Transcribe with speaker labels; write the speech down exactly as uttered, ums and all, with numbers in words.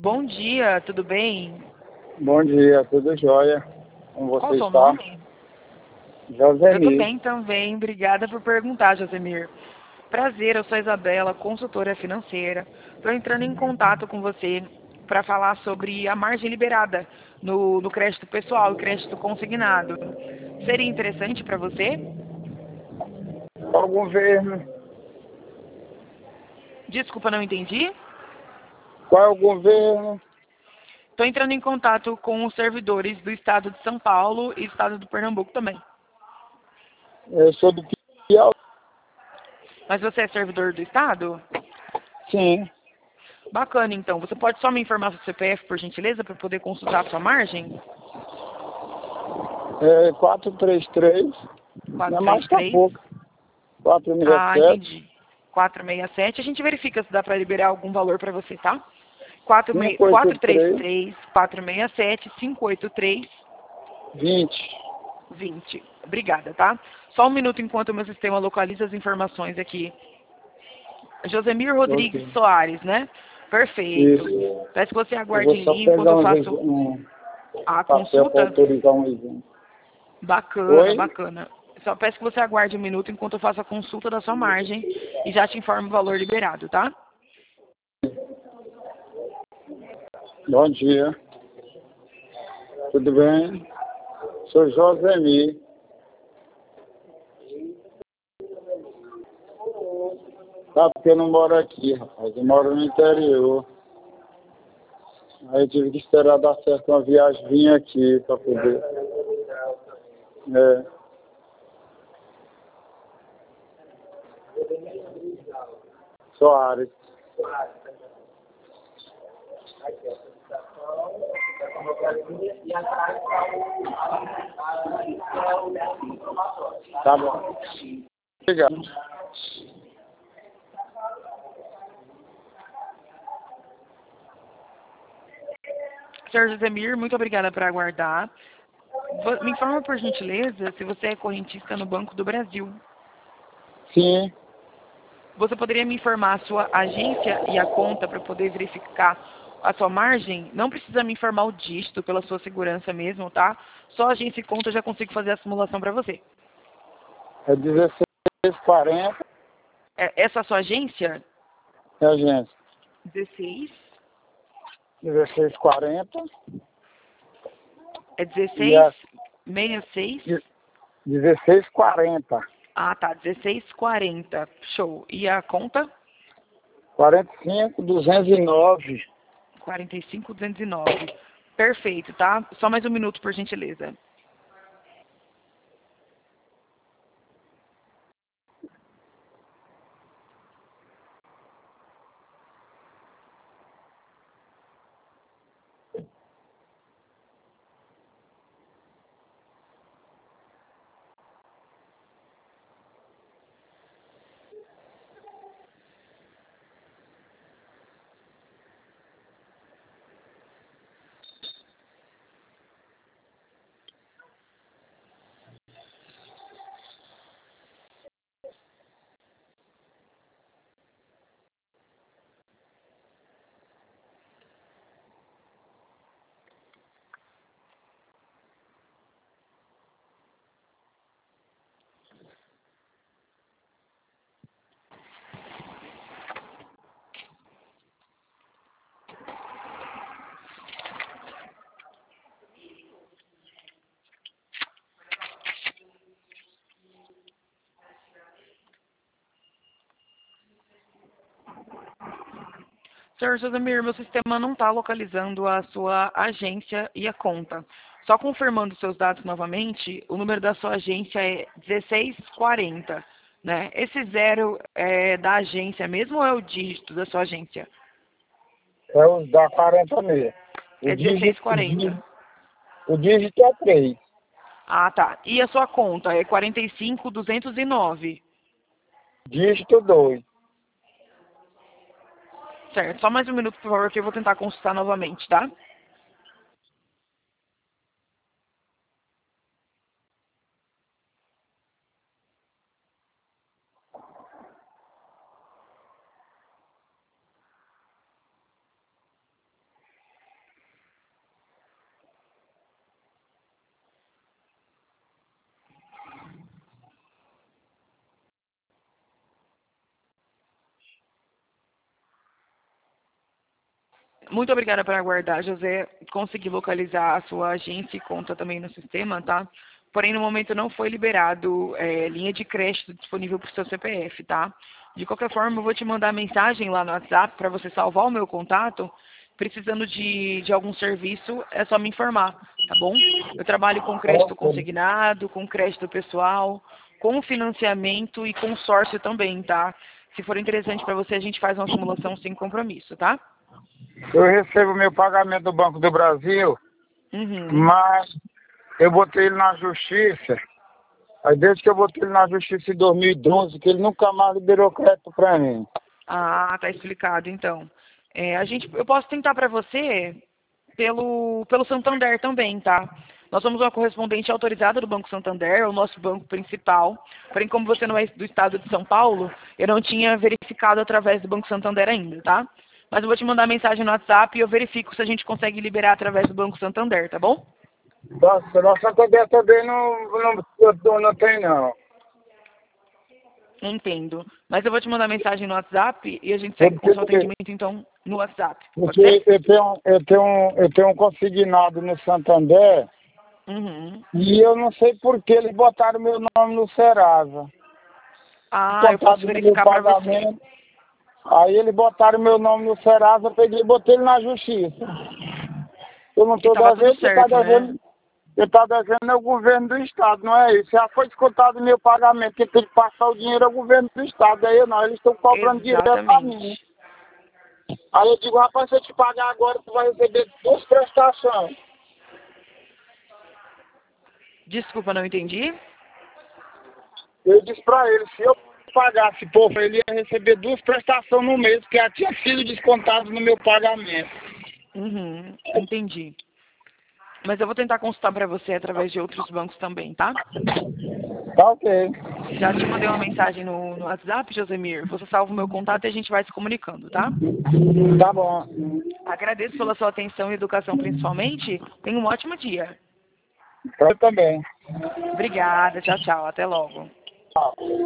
Speaker 1: Bom dia, tudo bem?
Speaker 2: Bom dia, tudo jóia? Como
Speaker 1: Qual
Speaker 2: você
Speaker 1: o seu
Speaker 2: está?
Speaker 1: nome? Eu tô
Speaker 2: Josemir.
Speaker 1: bem também, obrigada por perguntar, Josemir. Prazer, eu sou a Isabela, consultora financeira. Estou entrando em contato com você para falar sobre a margem liberada no, no crédito pessoal e crédito consignado. Seria interessante para você?
Speaker 2: Qual governo?
Speaker 1: Desculpa, não entendi.
Speaker 2: Qual é o governo?
Speaker 1: Estou entrando em contato com os servidores do estado de São Paulo e estado do Pernambuco também.
Speaker 2: Eu sou do Piauí.
Speaker 1: Mas você é servidor do estado?
Speaker 2: Sim.
Speaker 1: Bacana, então. Você pode só me informar seu C P F, por gentileza, para poder consultar a sua margem?
Speaker 2: É quatro três três. Não é mais que a
Speaker 1: quatrocentos e trinta e três.
Speaker 2: pouco.
Speaker 1: Ah,
Speaker 2: quatrocentos e sessenta e sete.
Speaker 1: entendi. quatrocentos e sessenta e sete. A gente verifica se dá para liberar algum valor para você, tá? quatro seis-
Speaker 2: cinco oito
Speaker 1: quatro três
Speaker 2: três.
Speaker 1: três, quatrocentos e sessenta e sete, cinco oito três,
Speaker 2: vinte.
Speaker 1: vinte. Obrigada, tá? Só um minuto enquanto o meu sistema localiza as informações aqui. Josemir Rodrigues
Speaker 2: Ok.
Speaker 1: Soares, né? Perfeito.
Speaker 2: Isso.
Speaker 1: Peço que você
Speaker 2: Eu
Speaker 1: aguarde
Speaker 2: vou
Speaker 1: em
Speaker 2: só
Speaker 1: linha enquanto
Speaker 2: pegar
Speaker 1: eu
Speaker 2: um,
Speaker 1: faço
Speaker 2: um
Speaker 1: a
Speaker 2: papel para
Speaker 1: consulta.
Speaker 2: autorizar um exame.
Speaker 1: Bacana,
Speaker 2: Oi?
Speaker 1: bacana. Só peço que você aguarde um minuto enquanto eu faço a consulta da sua margem e já te informo o valor liberado, tá?
Speaker 2: Bom dia. Tudo bem? Sou Josemir. Tá, porque eu não moro aqui, rapaz. Eu moro no interior. Aí eu tive que esperar dar certo uma viagem, vim aqui para poder. É. Soares. Tá bom. Obrigado.
Speaker 1: senhor Josemir, muito obrigada por aguardar. Vo- Me informa, por gentileza, se você é correntista no Banco do Brasil.
Speaker 2: Sim,
Speaker 1: Você poderia me informar a sua agência e a conta para poder verificar a sua margem? Não precisa me informar o dígito, pela sua segurança mesmo, tá? Só agência e conta eu já consigo fazer a simulação para você.
Speaker 2: é dezesseis quarenta,
Speaker 1: É, essa é a sua agência?
Speaker 2: é agência.
Speaker 1: dezesseis.
Speaker 2: dezesseis quarenta
Speaker 1: É
Speaker 2: e
Speaker 1: dezesseis
Speaker 2: a
Speaker 1: sessenta e seis.
Speaker 2: dezesseis quarenta.
Speaker 1: Ah, tá. dezesseis quarenta. Show. E a conta?
Speaker 2: quarenta e cinco duzentos e nove.
Speaker 1: quarenta e cinco duzentos e nove. Perfeito, tá? Só mais um minuto, por gentileza. senhor Josemir, meu sistema não está localizando a sua agência e a conta. Só confirmando seus dados novamente, o número da sua agência é dezesseis quarenta, né? Esse zero é da agência mesmo ou é o dígito da sua agência?
Speaker 2: É os da quarenta mesmo. O
Speaker 1: É
Speaker 2: dígito,
Speaker 1: dezesseis
Speaker 2: o
Speaker 1: quarenta.
Speaker 2: dígito, o dígito é três.
Speaker 1: Ah, tá. E a sua conta é quarenta e cinco duzentos e nove.
Speaker 2: Dígito dois.
Speaker 1: Certo. Só mais um minuto, por favor, que eu vou tentar consultar novamente, tá? Muito obrigada por aguardar, José. Consegui localizar a sua agência e conta também no sistema, tá? Porém, no momento não foi liberado é, linha de crédito disponível para o seu C P F, tá? De qualquer forma, eu vou te mandar mensagem lá no WhatsApp para você salvar o meu contato. Precisando de, de algum serviço, é só me informar, tá bom? Eu trabalho com crédito consignado, com crédito pessoal, com financiamento e consórcio também, tá? Se for interessante para você, a gente faz uma simulação sem compromisso, tá?
Speaker 2: Eu recebo meu pagamento do Banco do Brasil,
Speaker 1: Uhum.
Speaker 2: mas eu botei ele na justiça. Aí desde que eu botei ele na justiça em dois mil e doze, que ele nunca mais liberou crédito para mim.
Speaker 1: Ah, tá explicado então. É, a gente, eu posso tentar para você pelo, pelo Santander também, tá? Nós somos uma correspondente autorizada do Banco Santander, é o nosso banco principal. Porém, como você não é do estado de São Paulo, eu não tinha verificado através do Banco Santander ainda, tá? Mas eu vou te mandar mensagem no WhatsApp e eu verifico se a gente consegue liberar através do Banco Santander, tá bom?
Speaker 2: Nossa, nossa Santander também não, não, não, não tem não.
Speaker 1: Entendo. Mas eu vou te mandar mensagem no WhatsApp e a gente segue com o seu atendimento, então, no WhatsApp. Pode
Speaker 2: Porque
Speaker 1: ser?
Speaker 2: eu tenho, eu, tenho, eu tenho um consignado no Santander
Speaker 1: Uhum.
Speaker 2: e eu não sei por que eles botaram meu nome no Serasa.
Speaker 1: Ah, eu posso
Speaker 2: Contado no meu
Speaker 1: verificar para você.
Speaker 2: pagamento. Aí eles botaram meu nome no Serasa, eu peguei e botei ele na justiça. Eu não
Speaker 1: E
Speaker 2: estou
Speaker 1: tava tudo
Speaker 2: devendo, quem está
Speaker 1: certo, né?
Speaker 2: devendo, quem tá devendo é o governo do estado, não é isso? Já foi descontado meu pagamento, quem tem que passar o dinheiro é o governo do estado, aí eu não, eles estão cobrando direto para mim.
Speaker 1: Exatamente.
Speaker 2: Aí eu digo, rapaz, se eu te pagar agora, tu vai receber duas prestações.
Speaker 1: Desculpa, não entendi.
Speaker 2: Eu disse pra ele, se eu pagasse pouco, ele ia receber duas prestações no mês, que já tinha sido descontado no meu pagamento.
Speaker 1: Uhum, entendi. Mas eu vou tentar consultar para você através de outros bancos também, tá?
Speaker 2: Tá ok.
Speaker 1: Já te mandei uma mensagem no, no WhatsApp, Josemir. Você salva o meu contato e a gente vai se comunicando, tá?
Speaker 2: Tá bom.
Speaker 1: Agradeço pela sua atenção e educação principalmente. Tenha um ótimo dia.
Speaker 2: Eu também.
Speaker 1: Obrigada. Tchau, tchau. Até logo.
Speaker 2: Tchau.